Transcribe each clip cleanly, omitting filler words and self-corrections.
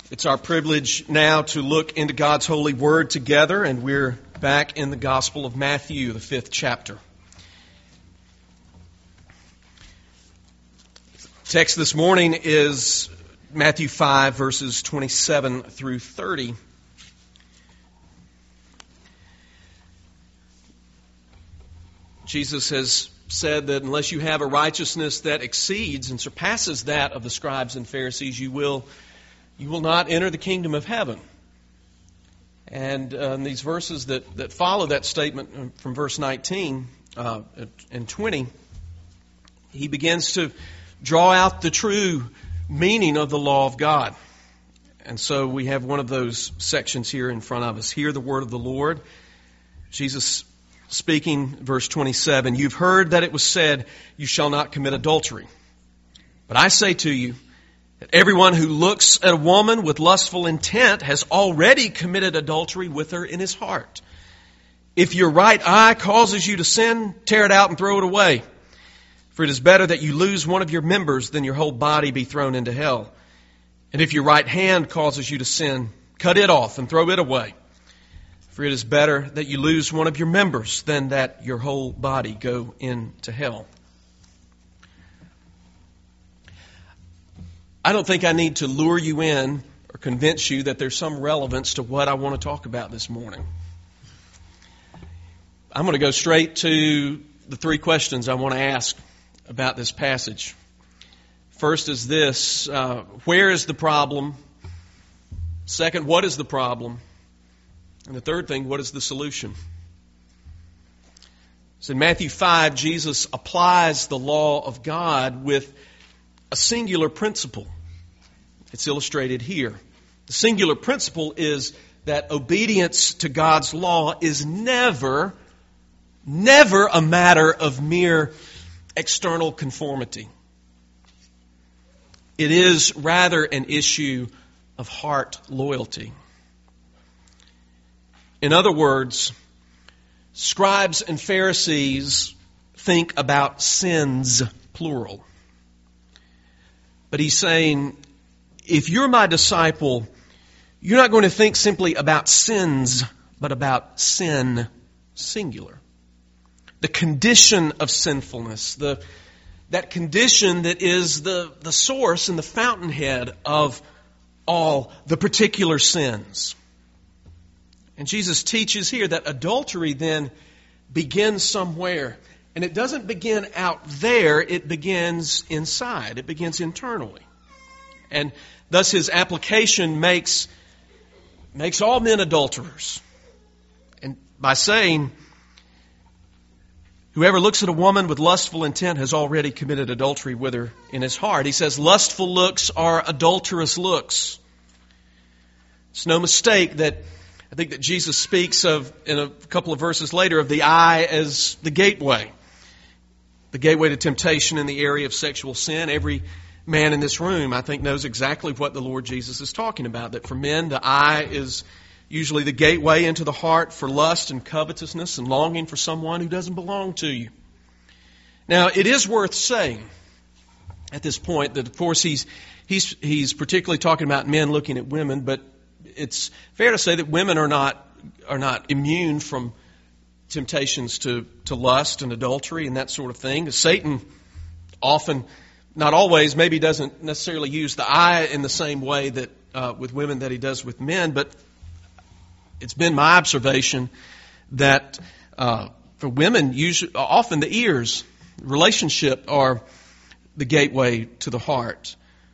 It's our privilege now to look into God's holy word together, and we're back in the Gospel of Matthew, the 5th chapter. Text this morning is Matthew 5, verses 27 through 30. Jesus has said that unless you have a righteousness that exceeds and surpasses that of the scribes and Pharisees, you will not enter the kingdom of heaven. And these verses that follow that statement from verse 19 and 20, he begins to draw out the true meaning of the law of God. And so we have one of those sections here in front of us. Hear the word of the Lord. Jesus speaking, verse 27, "You've heard that it was said, 'You shall not commit adultery.' But I say to you, that everyone who looks at a woman with lustful intent has already committed adultery with her in his heart. If your right eye causes you to sin, tear it out and throw it away. For it is better that you lose one of your members than your whole body be thrown into hell. And if your right hand causes you to sin, cut it off and throw it away. For it is better that you lose one of your members than that your whole body go into hell." I don't think I need to lure you in or convince you that there's some relevance to what I want to talk about this morning. I'm going to go straight to the three questions I want to ask about this passage. First is this: where is the problem? Second, what is the problem? And the third thing, what is the solution? So in Matthew 5, Jesus applies the law of God with a singular principle. It's illustrated here. The singular principle is that obedience to God's law is never a matter of mere external conformity. It is rather an issue of heart loyalty. In other words, scribes and Pharisees think about sins, plural. But he's saying, if you're my disciple, you're not going to think simply about sins, but about sin, singular. The condition of sinfulness, that condition that is the source and the fountainhead of all the particular sins. And Jesus teaches here that adultery then begins somewhere. And it doesn't begin out there, it begins inside. It begins internally. And thus his application makes all men adulterers. And by saying, whoever looks at a woman with lustful intent has already committed adultery with her in his heart. He says lustful looks are adulterous looks. It's no mistake that I think that Jesus speaks of, in a couple of verses later, of the eye as the gateway. The gateway to temptation in the area of sexual sin. Every man in this room, I think, knows exactly what the Lord Jesus is talking about. That for men, the eye is usually the gateway into the heart for lust and covetousness and longing for someone who doesn't belong to you. Now, it is worth saying at this point that, of course, he's particularly talking about men looking at women, but it's fair to say that women are not immune from temptations to lust and adultery and that sort of thing. Satan often, not always, maybe doesn't necessarily use the eye in the same way that with women that he does with men, but it's been my observation that for women, often the ears, relationship, are the gateway to the heart.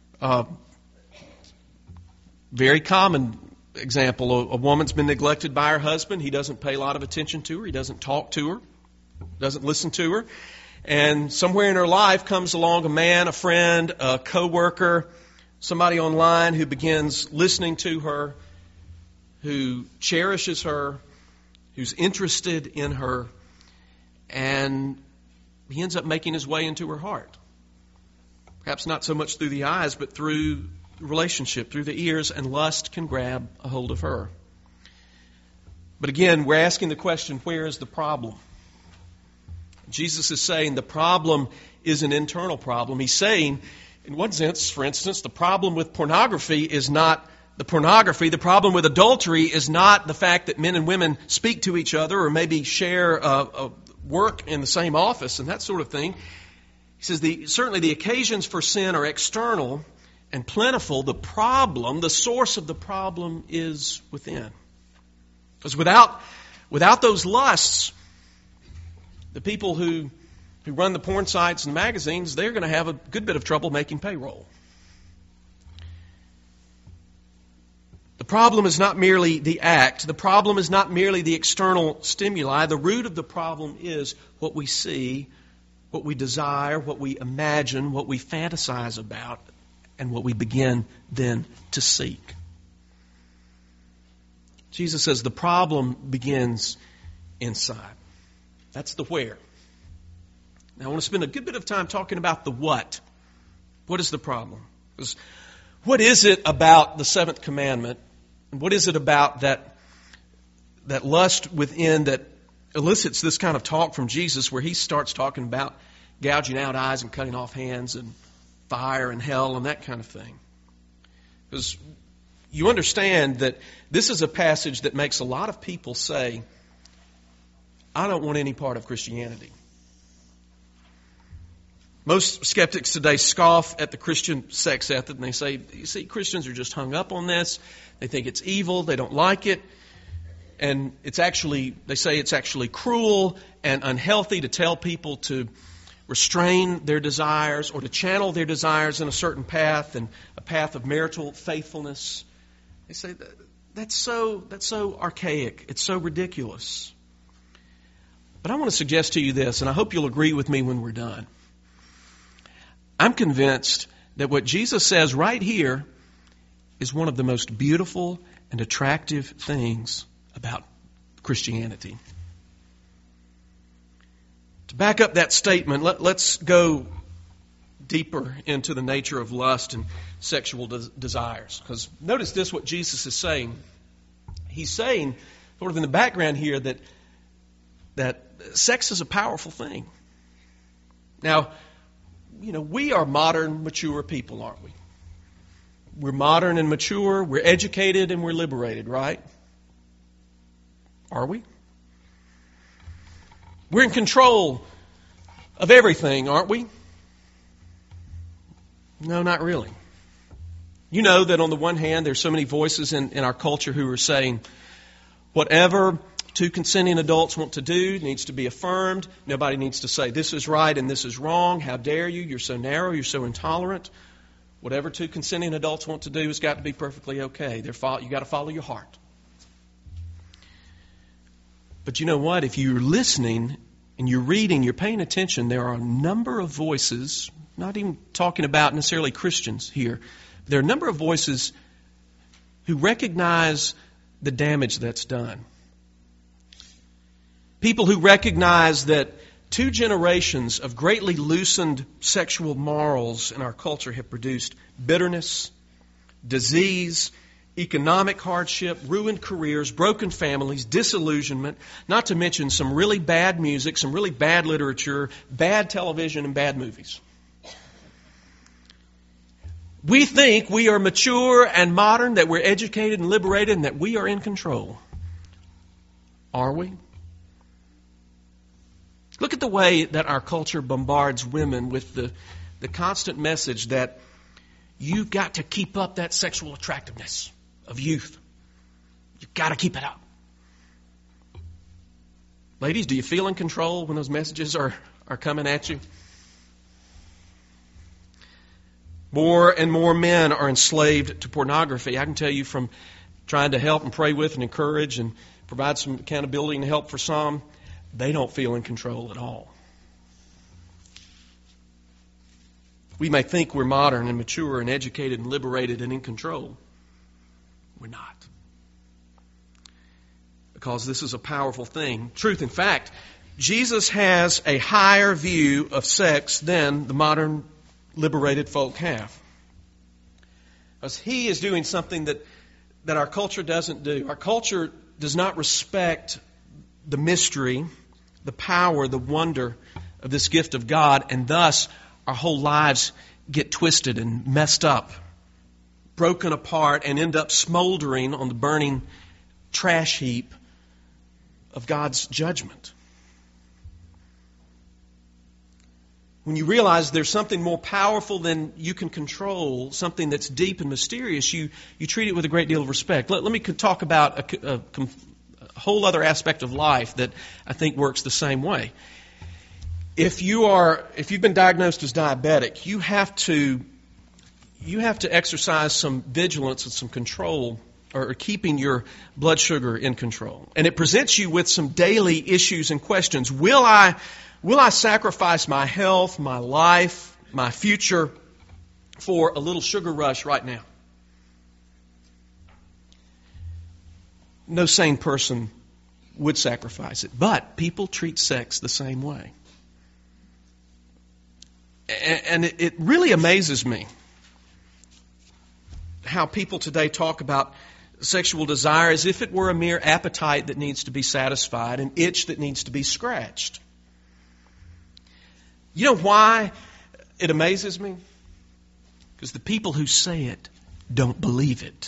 Very common example, a woman's been neglected by her husband. He doesn't pay a lot of attention to her. He doesn't talk to her, doesn't listen to her. And somewhere in her life comes along a man, a friend, a coworker, somebody online who begins listening to her, who cherishes her, who's interested in her, and he ends up making his way into her heart. Perhaps not so much through the eyes, but through relationship, through the ears, and lust can grab a hold of her. But again, we're asking the question, where is the problem? Jesus is saying the problem is an internal problem. He's saying, in one sense, for instance, the problem with pornography is not the pornography, the problem with adultery is not the fact that men and women speak to each other or maybe share work in the same office and that sort of thing. He says certainly the occasions for sin are external and plentiful. The problem, the source of the problem is within. Because without those lusts, the people who run the porn sites and magazines, they're going to have a good bit of trouble making payroll. The problem is not merely the act. The problem is not merely the external stimuli. The root of the problem is what we see, what we desire, what we imagine, what we fantasize about, and what we begin then to seek. Jesus says the problem begins inside. That's the where. Now I want to spend a good bit of time talking about the what. What is the problem? Because what is it about the seventh commandment? And what is it about that lust within that elicits this kind of talk from Jesus where he starts talking about gouging out eyes and cutting off hands and fire and hell and that kind of thing? Because you understand that this is a passage that makes a lot of people say, I don't want any part of Christianity. Most skeptics today scoff at the Christian sex ethic and they say, you see, Christians are just hung up on this. They think it's evil. They don't like it. And they say it's actually cruel and unhealthy to tell people to restrain their desires or to channel their desires in a certain path and a path of marital faithfulness. They say that's so archaic. It's so ridiculous. But I want to suggest to you this, and I hope you'll agree with me when we're done. I'm convinced that what Jesus says right here is one of the most beautiful and attractive things about Christianity. To back up that statement, let's go deeper into the nature of lust and sexual desires. Because notice this, what Jesus is saying. He's saying, sort of in the background here, that sex is a powerful thing. Now, we are modern, mature people, aren't we? We're modern and mature, we're educated and we're liberated, right? Are we? We're in control of everything, aren't we? No, not really. You know that on the one hand, there's so many voices in our culture who are saying, whatever two consenting adults want to do needs to be affirmed. Nobody needs to say this is right and this is wrong. How dare you? You're so narrow. You're so intolerant. Whatever two consenting adults want to do has got to be perfectly okay. You've got to follow your heart. But you know what? If you're listening and you're reading, you're paying attention, there are a number of voices, not even talking about necessarily Christians here. There are a number of voices who recognize the damage that's done. People who recognize that 2 generations of greatly loosened sexual morals in our culture have produced bitterness, disease, economic hardship, ruined careers, broken families, disillusionment, not to mention some really bad music, some really bad literature, bad television, and bad movies. We think we are mature and modern, that we're educated and liberated, and that we are in control. Are we? Look at the way that our culture bombards women with the constant message that you've got to keep up that sexual attractiveness of youth. You've got to keep it up. Ladies, do you feel in control when those messages are coming at you? More and more men are enslaved to pornography. I can tell you from trying to help and pray with and encourage and provide some accountability and help for some, they don't feel in control at all. We may think we're modern and mature and educated and liberated and in control. We're not. Because this is a powerful thing. Truth, in fact, Jesus has a higher view of sex than the modern liberated folk have. Because he is doing something that our culture doesn't do. Our culture does not respect the mystery, the power, the wonder of this gift of God, and thus our whole lives get twisted and messed up broken apart and end up smoldering on the burning trash heap of God's judgment. When you realize there's something more powerful than you can control, something that's deep and mysterious, you treat it with a great deal of respect. Let me talk about a whole other aspect of life that I think works the same way. If you've been diagnosed as diabetic, you have to exercise some vigilance and some control, or keeping your blood sugar in control. And it presents you with some daily issues and questions. Will I sacrifice my health, my life, my future for a little sugar rush right now? No sane person would sacrifice it. But people treat sex the same way. And it really amazes me how people today talk about sexual desire as if it were a mere appetite that needs to be satisfied, an itch that needs to be scratched. You know why it amazes me? Because the people who say it don't believe it.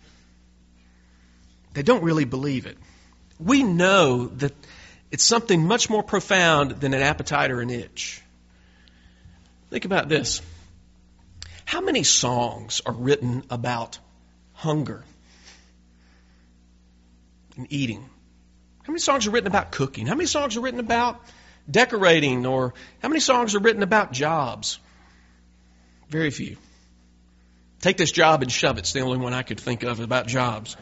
They don't really believe it. We know that it's something much more profound than an appetite or an itch. Think about this. How many songs are written about hunger and eating? How many songs are written about cooking? How many songs are written about decorating? Or how many songs are written about jobs? Very few. Take this job and shove it. It's the only one I could think of about jobs.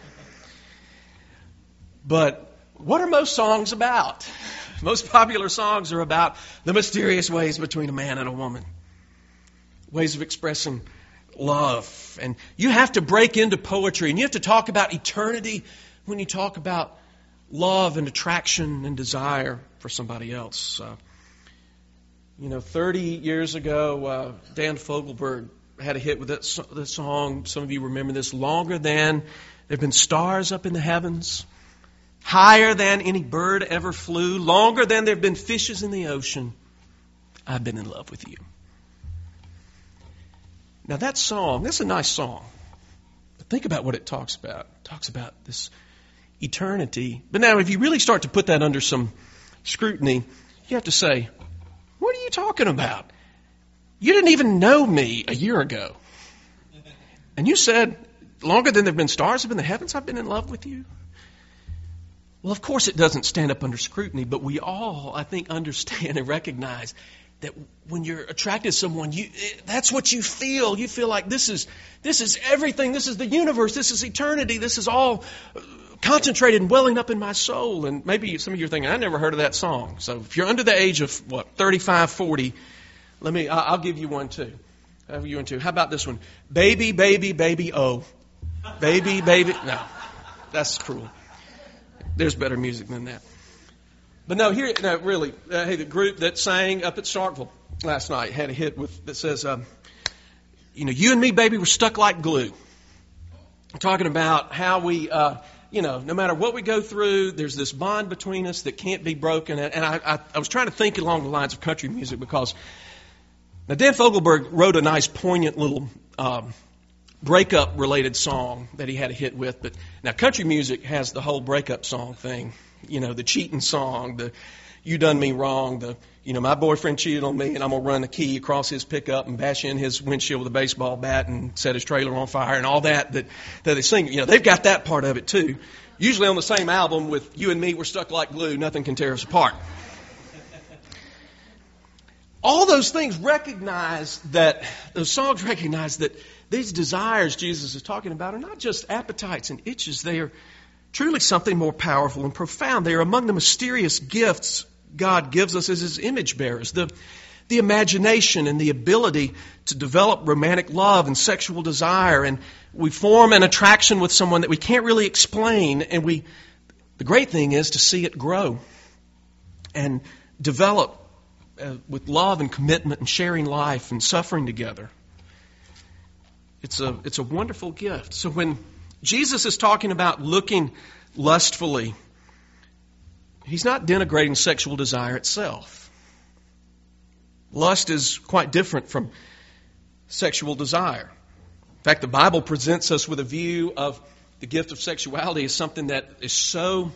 But what are most songs about? Most popular songs are about the mysterious ways between a man and a woman. Ways of expressing love. And you have to break into poetry, and you have to talk about eternity when you talk about love and attraction and desire for somebody else. 30 years ago, Dan Fogelberg had a hit with that song. Some of you remember this. Longer than there have been stars up in the heavens, higher than any bird ever flew, longer than there have been fishes in the ocean, I've been in love with you. Now that song, that's a nice song. But think about what it talks about. It talks about this eternity. But now if you really start to put that under some scrutiny, you have to say, what are you talking about? You didn't even know me a year ago. And you said, longer than there have been stars up in the heavens, I've been in love with you. Well, of course it doesn't stand up under scrutiny, but we all, I think, understand and recognize that when you're attracted to someone, that's what you feel. You feel like this is everything. This is the universe. This is eternity. This is all concentrated and welling up in my soul. And maybe some of you are thinking, I never heard of that song. So if you're under the age of, 35, 40, I'll give you one too. I'll give you one too. How about this one? Baby, baby, baby, oh. Baby, baby. No, that's cruel. There's better music than that. But really, the group that sang up at Starkville last night had a hit that says, you and me, baby, we're stuck like glue. Talking about how we, no matter what we go through, there's this bond between us that can't be broken. And I was trying to think along the lines of country music because now Dan Fogelberg wrote a nice, poignant little breakup-related song that he had a hit with. But now country music has the whole breakup song thing. The cheating song, the you done me wrong, my boyfriend cheated on me and I'm going to run the key across his pickup and bash in his windshield with a baseball bat and set his trailer on fire and all that they sing. They've got that part of it too. Usually on the same album with You and Me, We're Stuck Like Glue, Nothing Can Tear Us Apart. All those things those songs recognize that these desires Jesus is talking about are not just appetites and itches. They are truly something more powerful and profound. They are among the mysterious gifts God gives us as His image bearers. The imagination and the ability to develop romantic love and sexual desire. And we form an attraction with someone that we can't really explain. And the great thing is to see it grow and develop with love and commitment and sharing life and suffering together. It's a wonderful gift. So when Jesus is talking about looking lustfully, He's not denigrating sexual desire itself. Lust is quite different from sexual desire. In fact, the Bible presents us with a view of the gift of sexuality as something that is so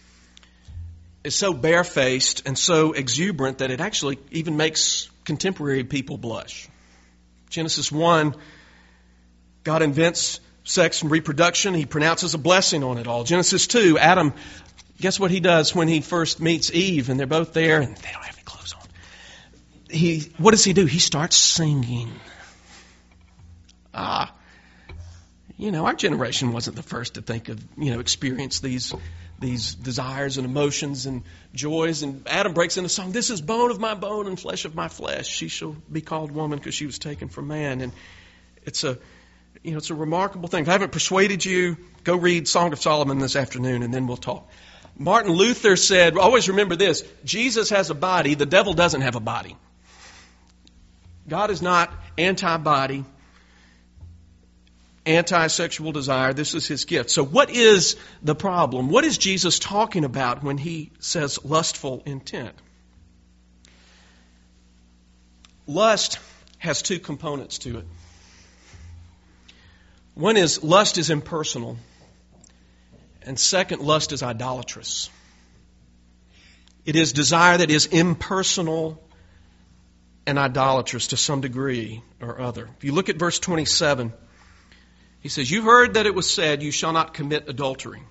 barefaced and so exuberant that it actually even makes contemporary people blush. Genesis 1, God invents sex and reproduction. He pronounces a blessing on it all. Genesis 2, Adam, guess what he does when he first meets Eve and they're both there and they don't have any clothes on? What does he do? He starts singing. Our generation wasn't the first to think of, experience these desires and emotions and joys. And Adam breaks into song, "This is bone of my bone and flesh of my flesh. She shall be called woman because she was taken from man." And it's a remarkable thing. If I haven't persuaded you, go read Song of Solomon this afternoon and then we'll talk. Martin Luther said, always remember this, Jesus has a body, the devil doesn't have a body. God is not anti-body, anti-sexual desire. This is His gift. So what is the problem? What is Jesus talking about when He says lustful intent? Lust has two components to it. One is lust is impersonal. And second, lust is idolatrous. It is desire that is impersonal and idolatrous to some degree or other. If you look at verse 27, he says, "You heard that it was said, 'You shall not commit adultery.'"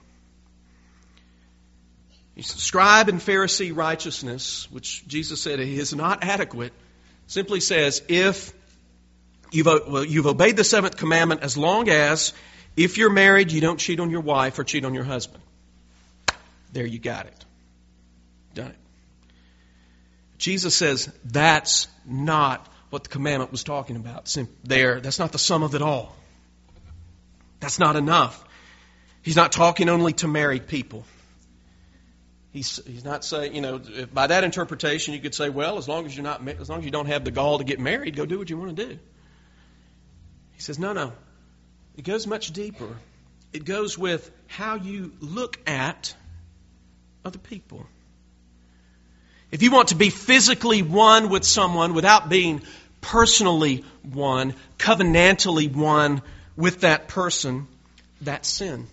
He says, scribe and Pharisee righteousness, which Jesus said is not adequate, simply says, if you've obeyed the seventh commandment as long as, if you're married, you don't cheat on your wife or cheat on your husband. There you got it. Done it. Jesus says that's not what the commandment was talking about. That's not the sum of it all. That's not enough. He's not talking only to married people. He's not saying, by that interpretation you could say, well, as long as you don't have the gall to get married, go do what you want to do. He says, no. It goes much deeper. It goes with how you look at other people. If you want to be physically one with someone without being personally one, covenantally one with that person, that's sin.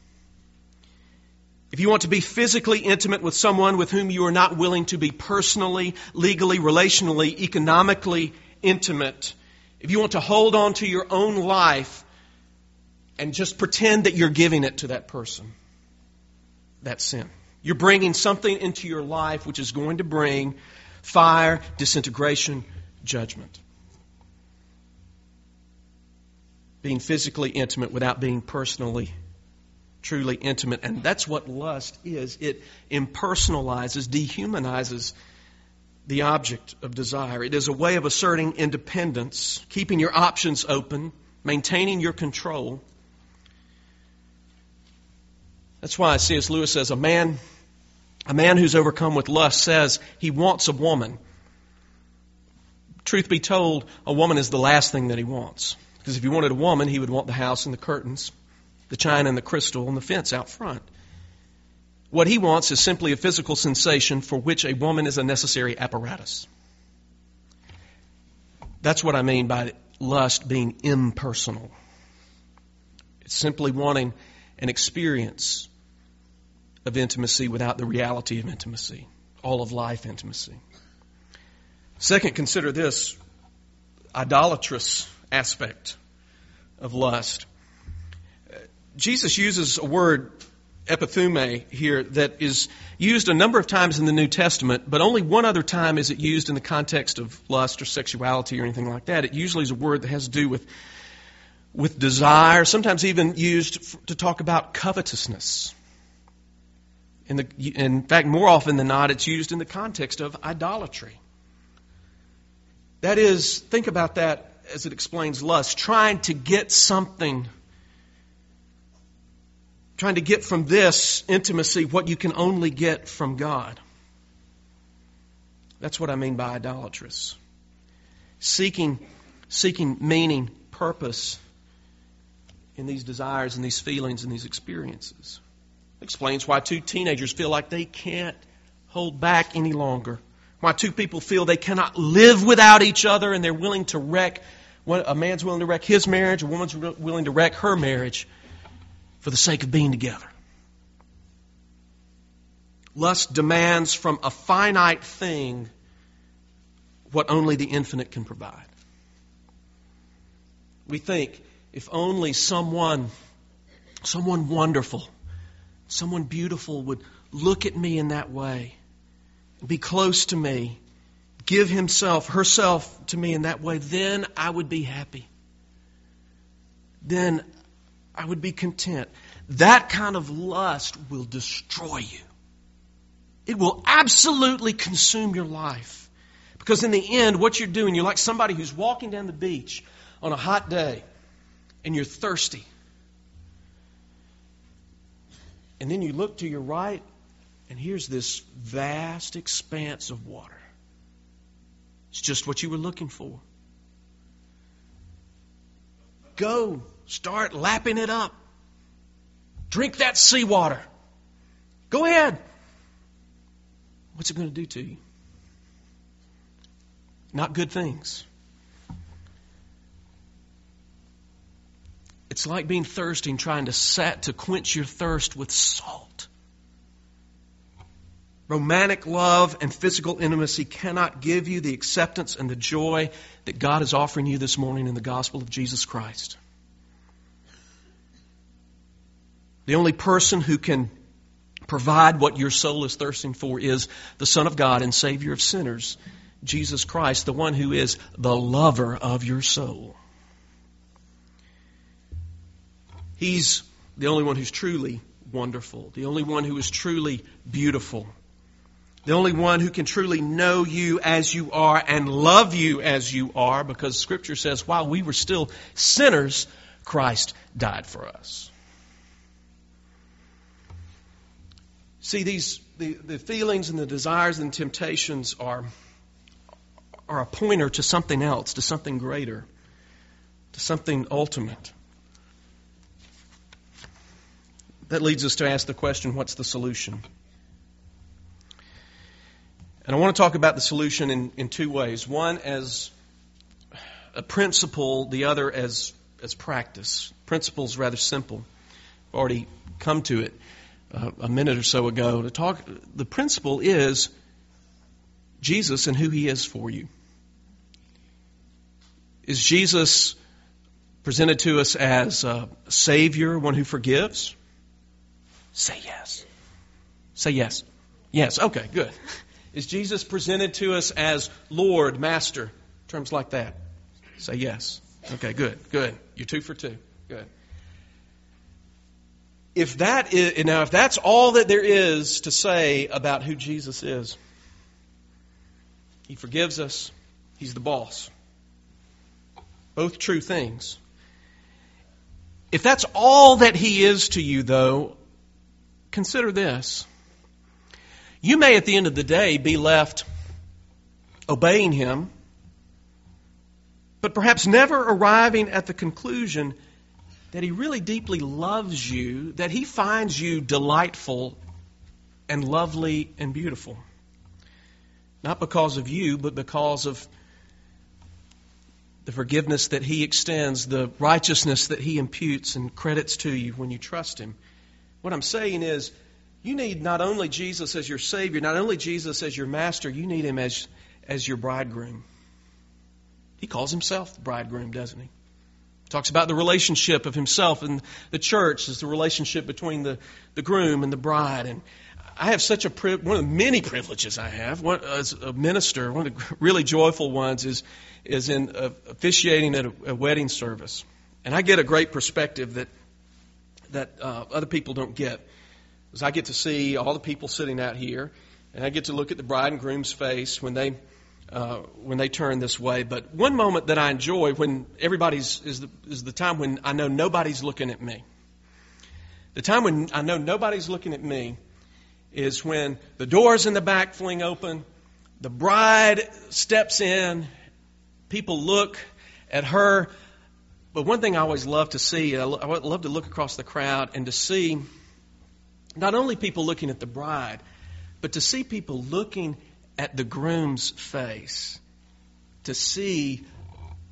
If you want to be physically intimate with someone with whom you are not willing to be personally, legally, relationally, economically intimate, if you want to hold on to your own life and just pretend that you're giving it to that person, that's sin. You're bringing something into your life which is going to bring fire, disintegration, judgment. Being physically intimate without being personally, truly intimate. And that's what lust is. It impersonalizes, dehumanizes the object of desire. It is a way of asserting independence, keeping your options open, maintaining your control. That's why C.S. Lewis says a man who's overcome with lust says he wants a woman. Truth be told, a woman is the last thing that he wants. Because if he wanted a woman, he would want the house and the curtains, the china and the crystal and the fence out front. What he wants is simply a physical sensation for which a woman is a necessary apparatus. That's what I mean by lust being impersonal. It's simply wanting an experience of intimacy without the reality of intimacy, all of life intimacy. Second, consider this idolatrous aspect of lust. Jesus uses a word, epithume, here that is used a number of times in the New Testament, but only one other time is it used in the context of lust or sexuality or anything like that. It usually is a word that has to do with desire, sometimes even used to talk about covetousness. In fact, more often than not, it's used in the context of idolatry. That is, think about that as it explains lust, trying to get something, trying to get from this intimacy what you can only get from God. That's what I mean by idolatrous. Seeking meaning, purpose in these desires and these feelings and these experiences. It explains why two teenagers feel like they can't hold back any longer. Why two people feel they cannot live without each other and they're willing to wreck A man's willing to wreck his marriage, a woman's willing to wreck her marriage for the sake of being together. Lust demands from a finite thing what only the infinite can provide. We think, if only someone wonderful, someone beautiful would look at me in that way, be close to me, give herself to me in that way, then I would be happy. Then I would be content. That kind of lust will destroy you. It will absolutely consume your life. Because in the end, what you're doing, you're like somebody who's walking down the beach on a hot day and you're thirsty. And then you look to your right and here's this vast expanse of water. It's just what you were looking for. Go, start lapping it up. Drink that seawater. Go ahead. What's it going to do to you? Not good things. It's like being thirsty and trying to quench your thirst with salt. Romantic love and physical intimacy cannot give you the acceptance and the joy that God is offering you this morning in the gospel of Jesus Christ. The only person who can provide what your soul is thirsting for is the Son of God and Savior of sinners, Jesus Christ, the one who is the lover of your soul. He's the only one who's truly wonderful, the only one who is truly beautiful, the only one who can truly know you as you are and love you as you are, because Scripture says, while we were still sinners, Christ died for us. See, the feelings and the desires and temptations are a pointer to something else, to something greater, to something ultimate. That leads us to ask the question, what's the solution? And I want to talk about the solution in two ways. One as a principle, the other as practice. Principle is rather simple. I've already come to it a minute or so ago to talk. The principle is Jesus and who He is for you. Is Jesus presented to us as a Savior, one who forgives? Say yes. Say yes. Yes, okay, good. Is Jesus presented to us as Lord, Master? Terms like that. Say yes. Okay, good. You're 2 for 2. Good. If that's all that there is to say about who Jesus is, He forgives us. He's the boss. Both true things. If that's all that He is to you, though, consider this. You may at the end of the day be left obeying Him, but perhaps never arriving at the conclusion that He really deeply loves you, that He finds you delightful and lovely and beautiful. Not because of you, but because of the forgiveness that He extends, the righteousness that He imputes and credits to you when you trust Him. What I'm saying is, you need not only Jesus as your Savior, not only Jesus as your Master, you need Him as your bridegroom. He calls Himself the bridegroom, doesn't He? He talks about the relationship of Himself and the church as the relationship between the groom and the bride. And I have such one of the many privileges I have as a minister. One of the really joyful ones is in officiating at a wedding service. And I get a great perspective that other people don't get. Because I get to see all the people sitting out here, and I get to look at the bride and groom's face when they turn this way. But one moment that I enjoy when is the time when I know nobody's looking at me. The time when I know nobody's looking at me is when the doors in the back fling open, the bride steps in, people look at her. But one thing I always love to see, I love to look across the crowd and to see not only people looking at the bride, but to see people looking at the groom's face, to see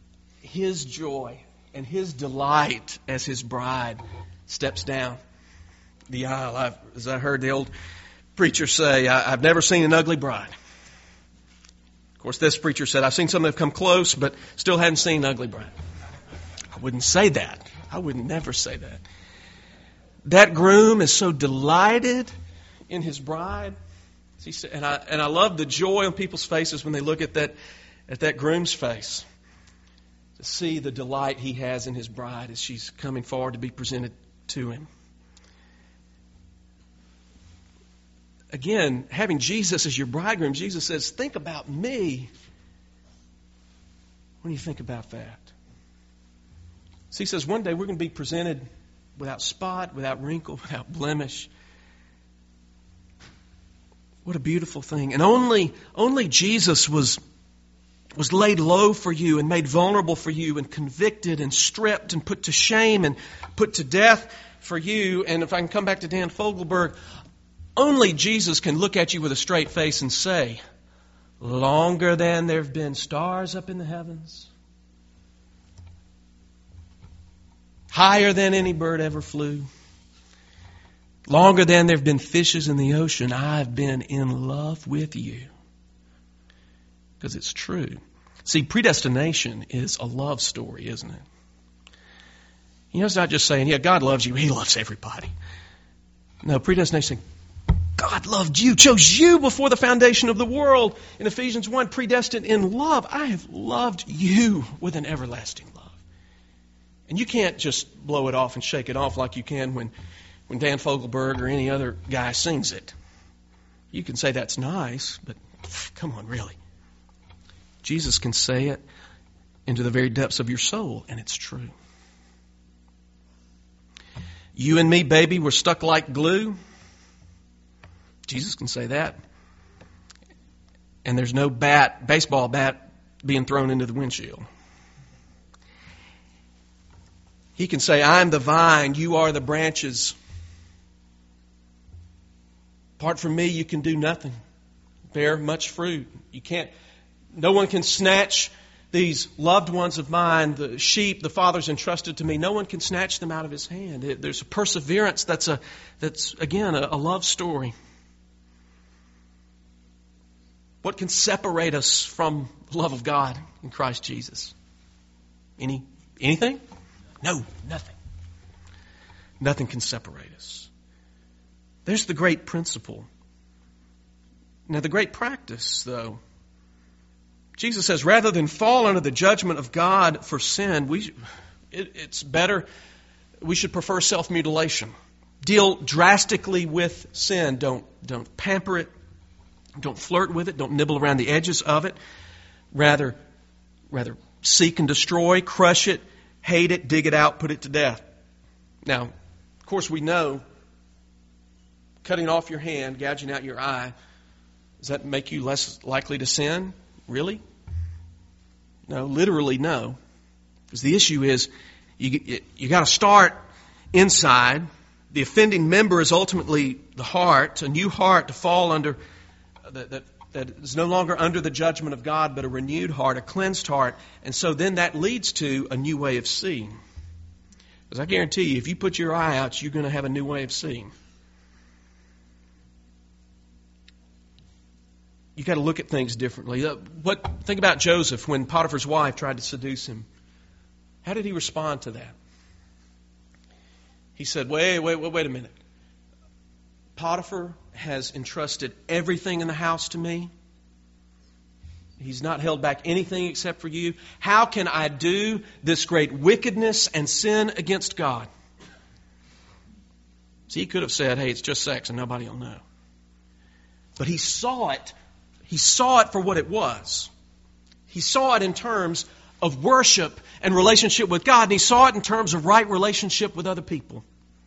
His joy and His delight as His bride steps down the aisle. As I heard the old preacher say, I've never seen an ugly bride. Of course, this preacher said, I've seen some that have come close, but still hadn't seen an ugly bride. I wouldn't say that. I would never say that. That groom is so delighted in his bride. And I love the joy on people's faces when they look at that groom's face, to see the delight he has in his bride as she's coming forward to be presented to him. Again, having Jesus as your bridegroom, Jesus says, think about me when you think about that. So he says, one day we're going to be presented without spot, without wrinkle, without blemish. What a beautiful thing. And only Jesus was laid low for you and made vulnerable for you and convicted and stripped and put to shame and put to death for you. And if I can come back to Dan Fogelberg, only Jesus can look at you with a straight face and say, longer than there have been stars up in the heavens, higher than any bird ever flew, longer than there have been fishes in the ocean, I've been in love with you. Because it's true. See, predestination is a love story, isn't it? You know, it's not just saying, yeah, God loves you, He loves everybody. No, predestination, God loved you, chose you before the foundation of the world. In Ephesians 1, predestined in love. I have loved you with an everlasting love. And you can't just blow it off and shake it off like you can when Dan Fogelberg or any other guy sings it. You can say that's nice, but come on, really. Jesus can say it into the very depths of your soul, and it's true. You and me, baby, we're stuck like glue. Jesus can say that. And there's no baseball bat being thrown into the windshield. He can say, I'm the vine, you are the branches. Apart from me, you can do nothing. Bear much fruit. No one can snatch these loved ones of mine, the sheep the Father's entrusted to me. No one can snatch them out of His hand. There's a perseverance that's again, a love story. What can separate us from the love of God in Christ Jesus? Anything? No, nothing. Nothing can separate us. There's the great principle. Now, the great practice, though. Jesus says, rather than fall under the judgment of God for sin, it's better, we should prefer self-mutilation. Deal drastically with sin. Don't pamper it. Don't flirt with it. Don't nibble around the edges of it. Rather seek and destroy, crush it, hate it, dig it out, put it to death. Now, of course, we know cutting off your hand, gouging out your eye, does that make you less likely to sin? Really? No, literally no. Because the issue is you got to start inside. The offending member is ultimately the heart, a new heart to fall under that is no longer under the judgment of God, but a renewed heart, a cleansed heart. And so then that leads to a new way of seeing. Because I guarantee you, if you put your eye out, you're going to have a new way of seeing. You got to look at things differently. Think about Joseph when Potiphar's wife tried to seduce him. How did he respond to that? He said, wait a minute. Potiphar has entrusted everything in the house to me. He's not held back anything except for you. How can I do this great wickedness and sin against God? See, he could have said, hey, it's just sex and nobody will know. But he saw it. He saw it for what it was. He saw it in terms of worship and relationship with God, and he saw it in terms of right relationship with other people.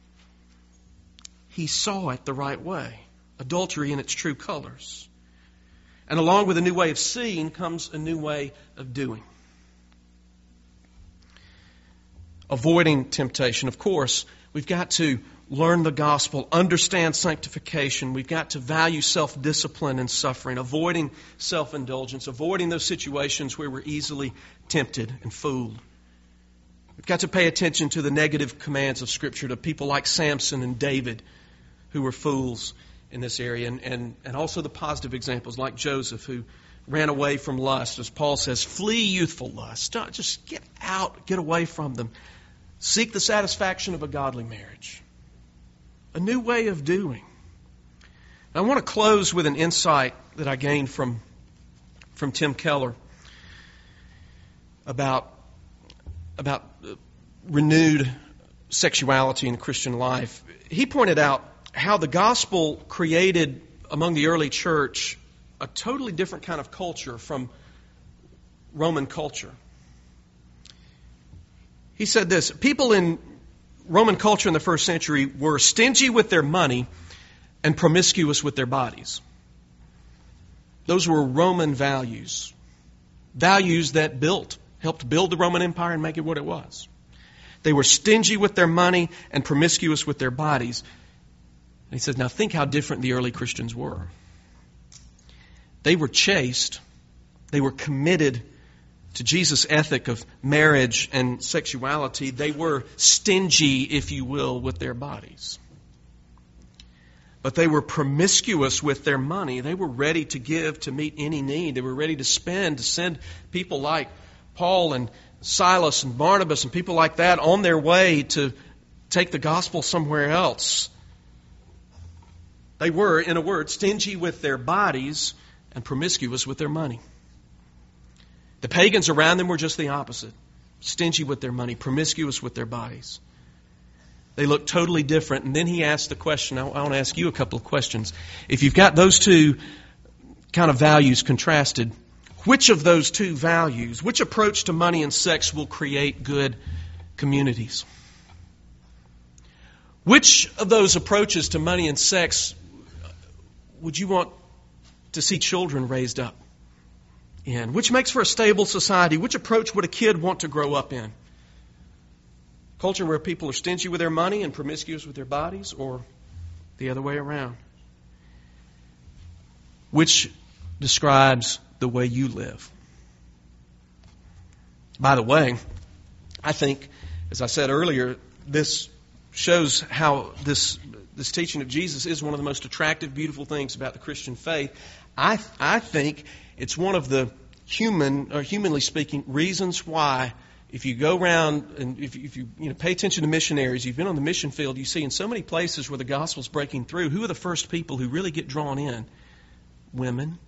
He saw it the right way. Adultery in its true colors. And along with a new way of seeing comes a new way of doing. avoiding temptation. Of course, we've got to learn the gospel, understand sanctification. We've got to value self-discipline and suffering, avoiding self-indulgence, avoiding those situations where we're easily tempted and fooled. We've got to pay attention to the negative commands of Scripture to people like Samson and David who were fools in this area, and also the positive examples like Joseph who ran away from lust. As Paul says, flee youthful lust. Don't just get out, get away from them. Seek the satisfaction of a godly marriage. A new way of doing. And I want to close with an insight that I gained from Tim Keller about renewed sexuality in Christian life. He pointed out how the gospel created among the early church a totally different kind of culture from Roman culture. He said this: people in Roman culture in the first century were stingy with their money and promiscuous with their bodies. Those were Roman values. Values that helped build the Roman Empire and make it what it was. They were stingy with their money and promiscuous with their bodies. And he says, now think how different the early Christians were. They were chaste. They were committed to Jesus' ethic of marriage and sexuality. They were stingy, if you will, with their bodies. But they were promiscuous with their money. They were ready to give to meet any need. They were ready to spend, to send people like Paul and Silas and Barnabas and people like that on their way to take the gospel somewhere else. They were, in a word, stingy with their bodies and promiscuous with their money. The pagans around them were just the opposite. Stingy with their money, promiscuous with their bodies. They looked totally different. And then he asked the question, I want to ask you a couple of questions. If you've got those two kind of values contrasted, which of those two values, which approach to money and sex will create good communities? Which of those approaches to money and sex would you want to see children raised up in? Which makes for a stable society? Which approach would a kid want to grow up in? Culture where people are stingy with their money and promiscuous with their bodies, or the other way around? Which describes the way you live? By the way, I think, as I said earlier, this shows how this teaching of Jesus is one of the most attractive, beautiful things about the Christian faith. I think it's one of the humanly speaking, reasons why, if you go around and if you pay attention to missionaries, you've been on the mission field, you see in so many places where the gospel's breaking through, who are the first people who really get drawn in? Women.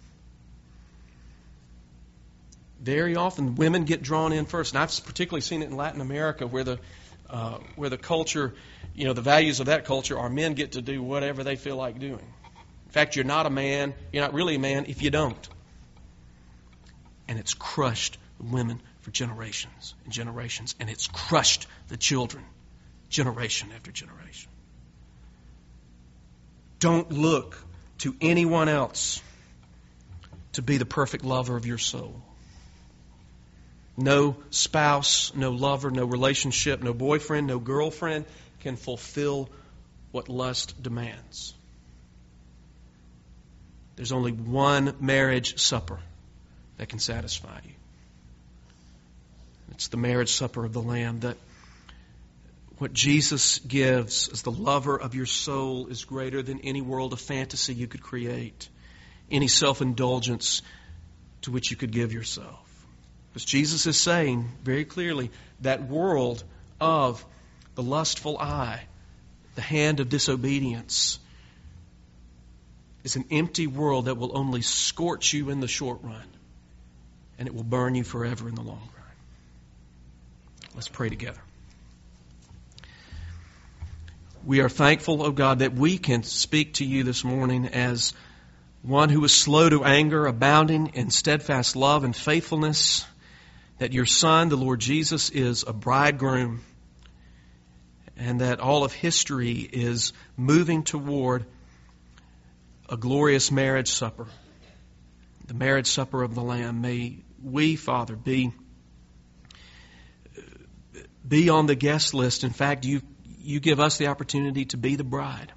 Very often, women get drawn in first, and I've particularly seen it in Latin America, where the culture, the values of that culture are men get to do whatever they feel like doing. In fact, you're not a man, you're not really a man if you don't. And it's crushed women for generations and generations, and it's crushed the children generation after generation. Don't look to anyone else to be the perfect lover of your soul. No spouse, no lover, no relationship, no boyfriend, no girlfriend can fulfill what lust demands. There's only one marriage supper that can satisfy you. It's the marriage supper of the Lamb. That what Jesus gives as the lover of your soul is greater than any world of fantasy you could create, any self-indulgence to which you could give yourself. Because Jesus is saying very clearly that world of the lustful eye, the hand of disobedience, is an empty world that will only scorch you in the short run, and it will burn you forever in the long run. Let's pray together. We are thankful, O God, that we can speak to you this morning as one who is slow to anger, abounding in steadfast love and faithfulness, that your Son, the Lord Jesus, is a bridegroom, and that all of history is moving toward a glorious marriage supper, the marriage supper of the Lamb. May we, Father, be be on the guest list. In fact, you give us the opportunity to be the bride.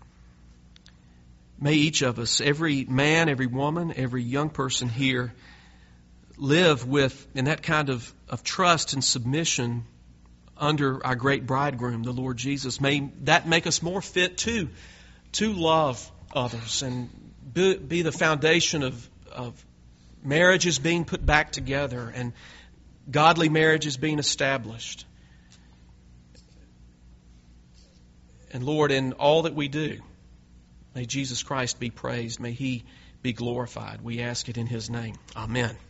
May each of us, every man, every woman, every young person here, live in that kind of trust and submission under our great bridegroom, the Lord Jesus. May that make us more fit to love others and be the foundation of marriages being put back together and godly marriages being established. And Lord, in all that we do, may Jesus Christ be praised. May He be glorified. We ask it in His name. Amen.